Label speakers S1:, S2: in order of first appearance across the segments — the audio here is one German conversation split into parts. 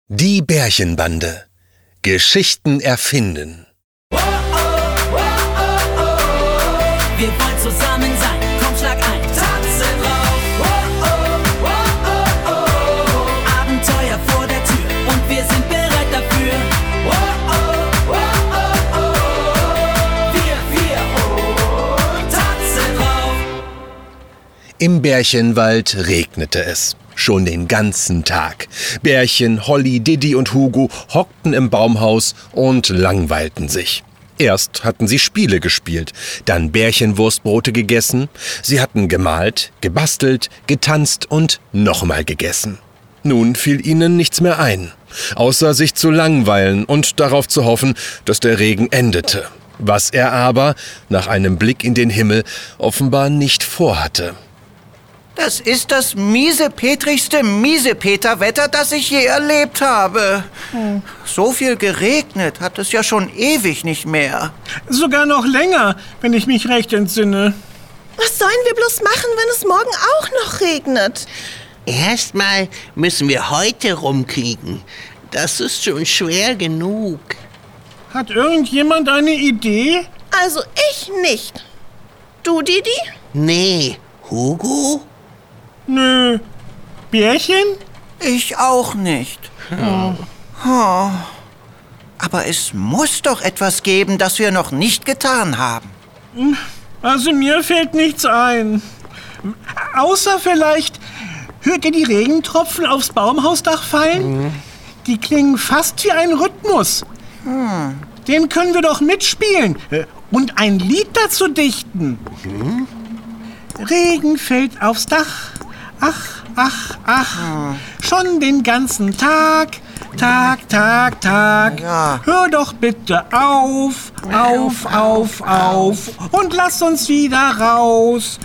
S1: Die Bärchenbande. Geschichten erfinden.
S2: Wir wollen zusammen sein, komm schlag ein, tanzen rauf. Abenteuer vor der Tür und wir sind bereit dafür. Wir tanzen rauf.
S1: Im Bärchenwald regnete es. Schon den ganzen Tag. Bärchen, Holly, Didi und Hugo hockten im Baumhaus und langweilten sich. Erst hatten sie Spiele gespielt, dann Bärchenwurstbrote gegessen. Sie hatten gemalt, gebastelt, getanzt und nochmal gegessen. Nun fiel ihnen nichts mehr ein, außer sich zu langweilen und darauf zu hoffen, dass der Regen endete. Was er aber, nach einem Blick in den Himmel, offenbar nicht vorhatte.
S3: Das ist das miesepetrigste Miesepeter-Wetter, das ich je erlebt habe. So viel geregnet hat es ja schon ewig nicht mehr.
S4: Sogar noch länger, wenn ich mich recht entsinne.
S5: Was sollen wir bloß machen, wenn es morgen auch noch regnet?
S6: Erstmal müssen wir heute rumkriegen. Das ist schon schwer genug.
S4: Hat irgendjemand eine Idee?
S5: Also ich nicht. Du, Didi?
S6: Nee, Hugo?
S4: Nö. Bärchen?
S3: Ich auch nicht. Oh. Aber es muss doch etwas geben, das wir noch nicht getan haben.
S4: Also mir fällt nichts ein. Außer vielleicht, hört ihr die Regentropfen aufs Baumhausdach fallen? Die klingen fast wie ein Rhythmus. Den können wir doch mitspielen und ein Lied dazu dichten. Regen fällt aufs Dach. Ach, ach, ach, schon den ganzen Tag.
S3: Ja.
S4: Hör doch bitte auf und lass uns wieder raus.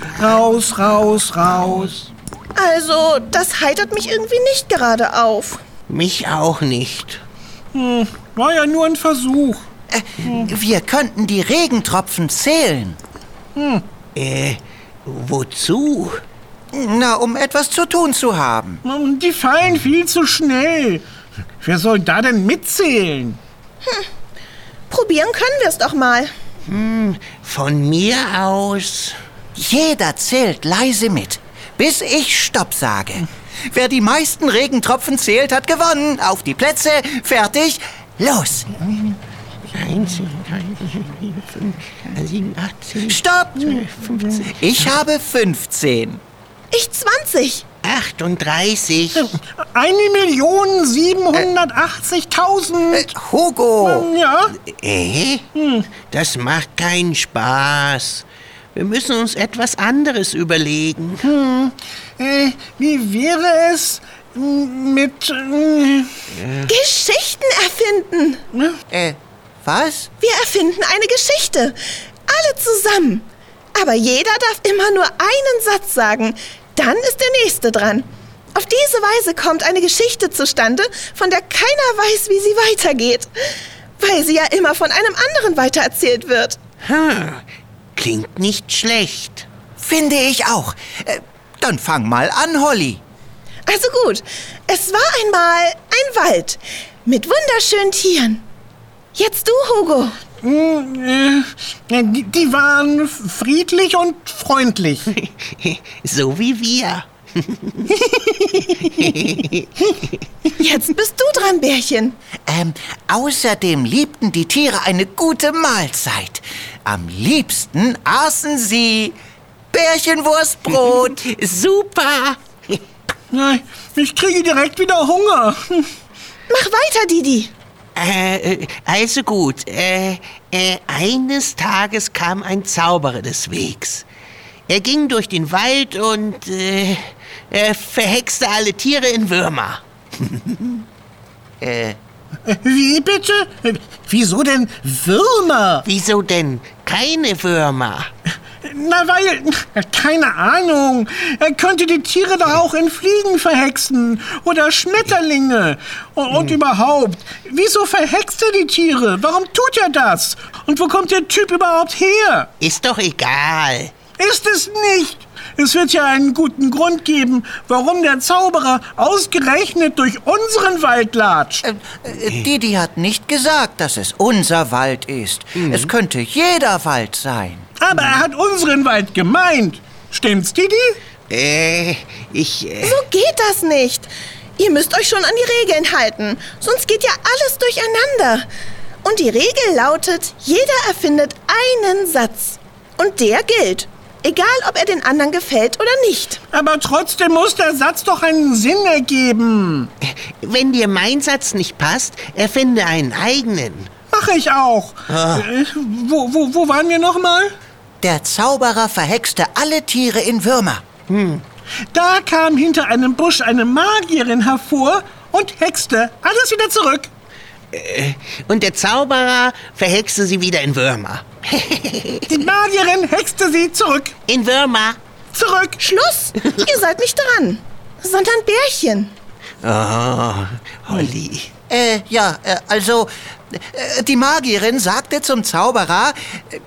S5: Also, das heitert mich irgendwie nicht gerade auf.
S6: Mich auch nicht.
S4: War ja nur ein Versuch.
S3: Wir könnten die Regentropfen zählen.
S6: Wozu?
S3: Na, um etwas zu tun zu haben.
S4: Die fallen viel zu schnell. Wer soll da denn mitzählen?
S5: Probieren können wir es doch mal.
S6: Von mir aus.
S3: Jeder zählt leise mit, bis ich Stopp sage. Wer die meisten Regentropfen zählt, hat gewonnen. Auf die Plätze, fertig, los.
S6: 1, 2, 3, 4, 5, 6, 7, 8, 10.
S3: Stopp!
S6: 15.
S3: Ich habe 15.
S5: Ich 20.
S6: 38.
S4: 1.780.000.
S3: Hugo!
S4: Ja?
S6: Das macht keinen Spaß. Wir müssen uns etwas anderes überlegen.
S4: Wie wäre es mit...
S5: Geschichten erfinden.
S3: Was?
S5: Wir erfinden eine Geschichte. Alle zusammen. Aber jeder darf immer nur einen Satz sagen. Dann ist der Nächste dran. Auf diese Weise kommt eine Geschichte zustande, von der keiner weiß, wie sie weitergeht. Weil sie ja immer von einem anderen weitererzählt wird.
S6: Klingt nicht schlecht.
S3: Finde ich auch. Dann fang mal an, Holly.
S5: Also gut, es war einmal ein Wald mit wunderschönen Tieren. Jetzt du, Hugo.
S4: Die waren friedlich und freundlich.
S6: So wie wir.
S5: Jetzt bist du dran, Bärchen.
S3: Außerdem liebten die Tiere eine gute Mahlzeit. Am liebsten aßen sie Bärchenwurstbrot.
S6: Super.
S4: Ich kriege direkt wieder Hunger.
S5: Mach weiter, Didi.
S6: Also gut. Eines Tages kam ein Zauberer des Wegs. Er ging durch den Wald und er verhexte alle Tiere in Würmer.
S4: Wie bitte? Wieso denn Würmer?
S6: Wieso denn keine Würmer?
S4: Na, weil, keine Ahnung, er könnte die Tiere doch auch in Fliegen verhexen oder Schmetterlinge. Und überhaupt, wieso verhext er die Tiere? Warum tut er das? Und wo kommt der Typ überhaupt her?
S6: Ist doch egal.
S4: Ist es nicht. Es wird ja einen guten Grund geben, warum der Zauberer ausgerechnet durch unseren Wald latscht.
S3: Didi hat nicht gesagt, dass es unser Wald ist. Es könnte jeder Wald sein.
S4: Aber er hat unseren Wald gemeint. Stimmt's, Didi?
S5: So geht das nicht. Ihr müsst euch schon an die Regeln halten, sonst geht ja alles durcheinander. Und die Regel lautet, jeder erfindet einen Satz. Und der gilt, egal ob er den anderen gefällt oder nicht.
S4: Aber trotzdem muss der Satz doch einen Sinn ergeben.
S6: Wenn dir mein Satz nicht passt, erfinde einen eigenen.
S4: Mache ich auch. Wo waren wir nochmal?
S3: Der Zauberer verhexte alle Tiere in Würmer.
S4: Da kam hinter einem Busch eine Magierin hervor und hexte alles wieder zurück.
S6: Und der Zauberer verhexte sie wieder in Würmer.
S4: Die Magierin hexte sie zurück.
S6: In Würmer.
S4: Zurück.
S5: Schluss! Ihr seid nicht dran, sondern Bärchen.
S6: Oh, Holly.
S3: Die Magierin sagte zum Zauberer,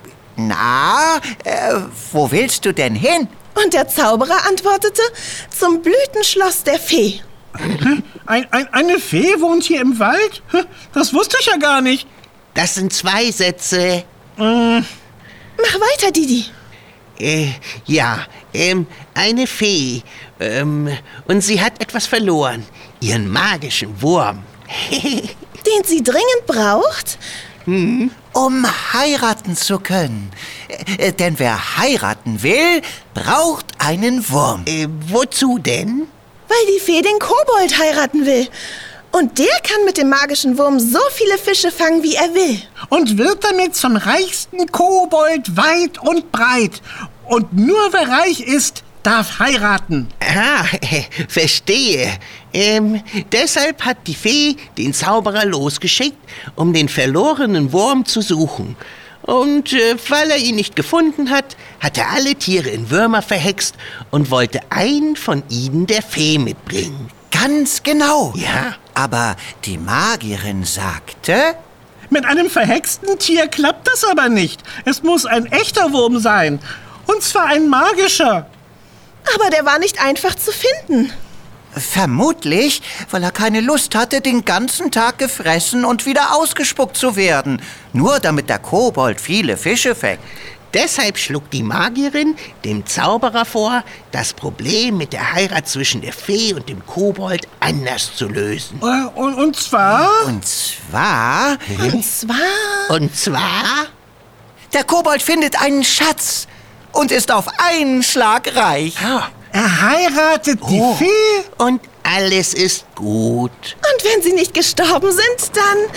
S3: wo willst du denn hin?
S5: Und der Zauberer antwortete, zum Blütenschloss der Fee.
S4: Eine Fee wohnt hier im Wald? Das wusste ich ja gar nicht.
S6: Das sind 2 Sätze.
S5: Mach weiter, Didi.
S6: Eine Fee. Und sie hat etwas verloren. Ihren magischen Wurm.
S5: Den sie dringend braucht?
S3: Um heiraten zu können. Denn wer heiraten will, braucht einen Wurm.
S6: Wozu denn?
S5: Weil die Fee den Kobold heiraten will. Und der kann mit dem magischen Wurm so viele Fische fangen, wie er will.
S4: Und wird damit zum reichsten Kobold weit und breit. Und nur wer reich ist, darf heiraten.
S6: Verstehe. Deshalb hat die Fee den Zauberer losgeschickt, um den verlorenen Wurm zu suchen. Und weil er ihn nicht gefunden hat, hat er alle Tiere in Würmer verhext und wollte einen von ihnen der Fee mitbringen.
S3: Ganz genau.
S6: Ja.
S3: Aber die Magierin sagte...
S4: Mit einem verhexten Tier klappt das aber nicht. Es muss ein echter Wurm sein. Und zwar ein magischer.
S5: Aber der war nicht einfach zu finden.
S3: Vermutlich, weil er keine Lust hatte, den ganzen Tag gefressen und wieder ausgespuckt zu werden. Nur damit der Kobold viele Fische fängt.
S6: Deshalb schlug die Magierin dem Zauberer vor, das Problem mit der Heirat zwischen der Fee und dem Kobold anders zu lösen.
S4: Und zwar?
S3: Und zwar... Der Kobold findet einen Schatz und ist auf einen Schlag reich.
S4: Er heiratet die Fee?
S6: Und alles ist gut.
S5: Und wenn sie nicht gestorben sind,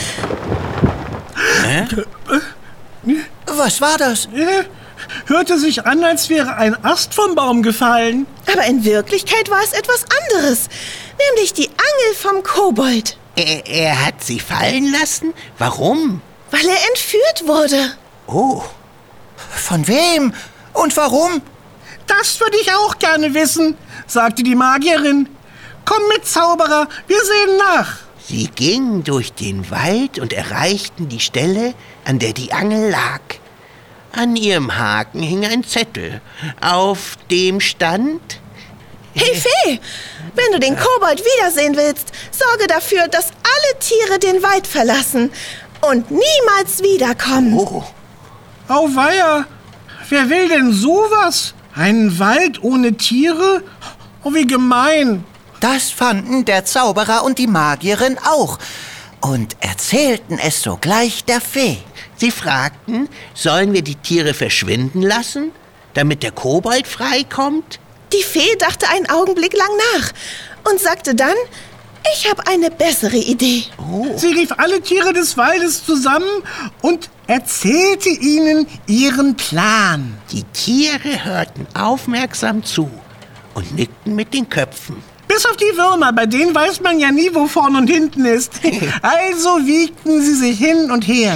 S5: dann...
S3: Was war das?
S4: Hörte sich an, als wäre ein Ast vom Baum gefallen.
S5: Aber in Wirklichkeit war es etwas anderes. Nämlich die Angel vom Kobold.
S6: Er hat sie fallen lassen? Warum?
S5: Weil er entführt wurde.
S6: Oh.
S3: Von wem? Und warum?
S4: Das würde ich auch gerne wissen, sagte die Magierin. Komm mit, Zauberer, wir sehen nach.
S6: Sie gingen durch den Wald und erreichten die Stelle, an der die Angel lag. An ihrem Haken hing ein Zettel, auf dem stand...
S5: Hey Fee, wenn du den Kobold wiedersehen willst, sorge dafür, dass alle Tiere den Wald verlassen und niemals wiederkommen.
S6: Oh.
S4: Auweia, wer will denn sowas? Einen Wald ohne Tiere? Oh, wie gemein.
S3: Das fanden der Zauberer und die Magierin auch und erzählten es sogleich der Fee.
S6: Sie fragten, sollen wir die Tiere verschwinden lassen, damit der Kobold freikommt?
S5: Die Fee dachte einen Augenblick lang nach und sagte dann, ich habe eine bessere Idee.
S4: Sie rief alle Tiere des Waldes zusammen und erzählte ihnen ihren Plan.
S6: Die Tiere hörten aufmerksam zu und nickten mit den Köpfen.
S4: Bis auf die Würmer, bei denen weiß man ja nie, wo vorn und hinten ist. Also wiegten sie sich hin und her.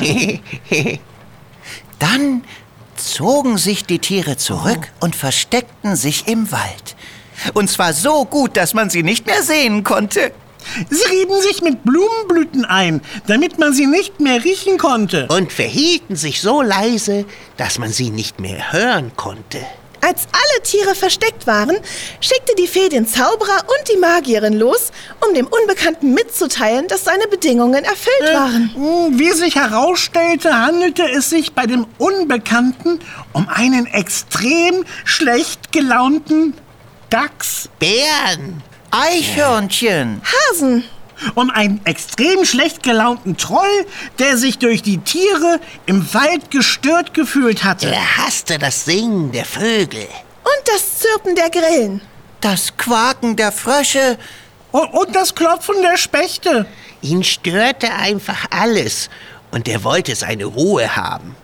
S3: Dann zogen sich die Tiere zurück und versteckten sich im Wald. Und zwar so gut, dass man sie nicht mehr sehen konnte.
S4: Sie rieben sich mit Blumenblüten ein, damit man sie nicht mehr riechen konnte.
S6: Und verhielten sich so leise, dass man sie nicht mehr hören konnte.
S5: Als alle Tiere versteckt waren, schickte die Fee den Zauberer und die Magierin los, um dem Unbekannten mitzuteilen, dass seine Bedingungen erfüllt waren.
S4: Wie sich herausstellte, handelte es sich bei dem Unbekannten um einen extrem schlecht gelaunten Dachs.
S6: Bären.
S3: Eichhörnchen.
S5: Hasen.
S4: Um einen extrem schlecht gelaunten Troll, der sich durch die Tiere im Wald gestört gefühlt hatte.
S6: Er hasste das Singen der Vögel.
S5: Und das Zirpen der Grillen.
S3: Das Quaken der Frösche.
S4: Und das Klopfen der Spechte.
S6: Ihn störte einfach alles und er wollte seine Ruhe haben.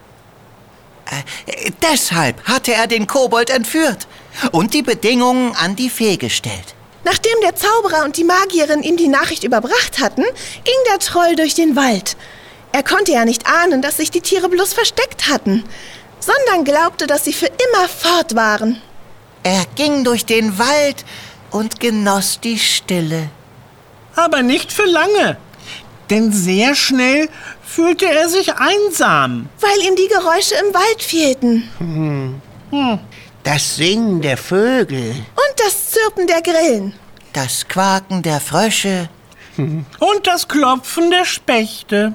S3: Deshalb hatte er den Kobold entführt und die Bedingungen an die Fee gestellt.
S5: Nachdem der Zauberer und die Magierin ihm die Nachricht überbracht hatten, ging der Troll durch den Wald. Er konnte ja nicht ahnen, dass sich die Tiere bloß versteckt hatten, sondern glaubte, dass sie für immer fort waren.
S3: Er ging durch den Wald und genoss die Stille.
S4: Aber nicht für lange, denn sehr schnell fühlte er sich einsam.
S5: Weil ihm die Geräusche im Wald fehlten.
S6: Das Singen der Vögel.
S5: Und das Zirpen der Grillen.
S3: Das Quaken der Frösche.
S4: Und das Klopfen der Spechte.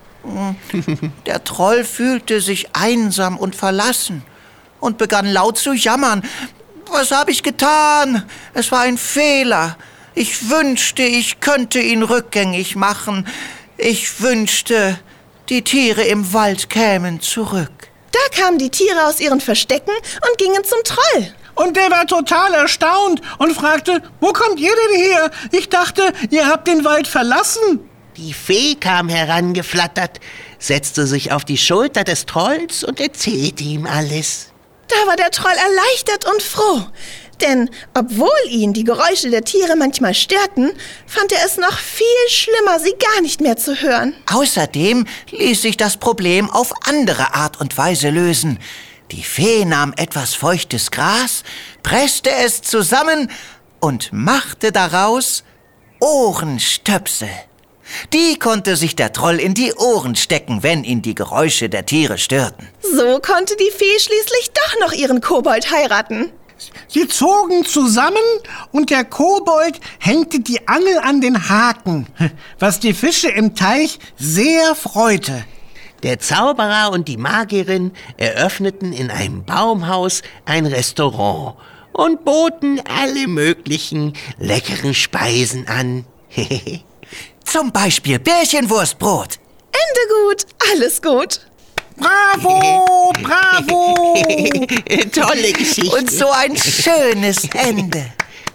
S3: Der Troll fühlte sich einsam und verlassen und begann laut zu jammern. Was habe ich getan? Es war ein Fehler. Ich wünschte, ich könnte ihn rückgängig machen. Ich wünschte, die Tiere im Wald kämen zurück.
S5: Da kamen die Tiere aus ihren Verstecken und gingen zum Troll.
S4: Und der war total erstaunt und fragte, wo kommt ihr denn her? Ich dachte, ihr habt den Wald verlassen.
S6: Die Fee kam herangeflattert, setzte sich auf die Schulter des Trolls und erzählte ihm alles.
S5: Da war der Troll erleichtert und froh. Denn obwohl ihn die Geräusche der Tiere manchmal störten, fand er es noch viel schlimmer, sie gar nicht mehr zu hören.
S3: Außerdem ließ sich das Problem auf andere Art und Weise lösen. Die Fee nahm etwas feuchtes Gras, presste es zusammen und machte daraus Ohrenstöpsel. Die konnte sich der Troll in die Ohren stecken, wenn ihn die Geräusche der Tiere störten.
S5: So konnte die Fee schließlich doch noch ihren Kobold heiraten.
S4: Sie zogen zusammen und der Kobold hängte die Angel an den Haken, was die Fische im Teich sehr freute.
S6: Der Zauberer und die Magierin eröffneten in einem Baumhaus ein Restaurant und boten alle möglichen leckeren Speisen an.
S3: Zum Beispiel Bärchenwurstbrot.
S5: Ende gut, alles gut.
S4: Bravo, bravo!
S6: Tolle Geschichte.
S3: Und so ein schönes Ende.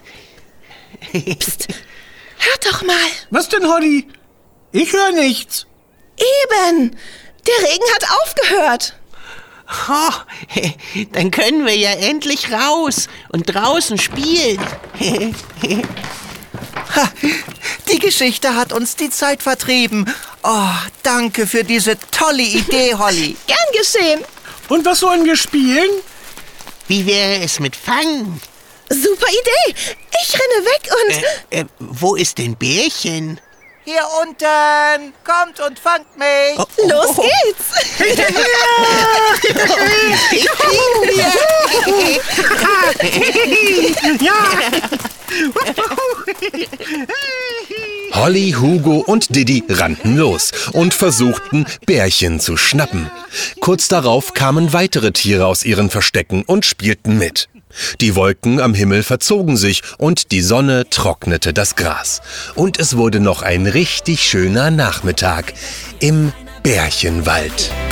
S5: Psst, hört doch mal.
S4: Was denn, Holly? Ich höre nichts.
S5: Eben, der Regen hat aufgehört.
S6: Oh, dann können wir ja endlich raus und draußen spielen.
S3: Die Geschichte hat uns die Zeit vertrieben. Oh, danke für diese tolle Idee, Holly.
S5: Gern geschehen.
S4: Und was sollen wir spielen?
S6: Wie wäre es mit Fangen?
S5: Super Idee. Ich renne weg und...
S6: Wo ist denn Bärchen?
S3: Hier unten, kommt und fangt mich.
S5: Los geht's.
S1: Holly, Hugo und Diddy rannten los und versuchten, Bärchen zu schnappen. Kurz darauf kamen weitere Tiere aus ihren Verstecken und spielten mit. Die Wolken am Himmel verzogen sich und die Sonne trocknete das Gras. Und es wurde noch ein richtig schöner Nachmittag im Bärchenwald.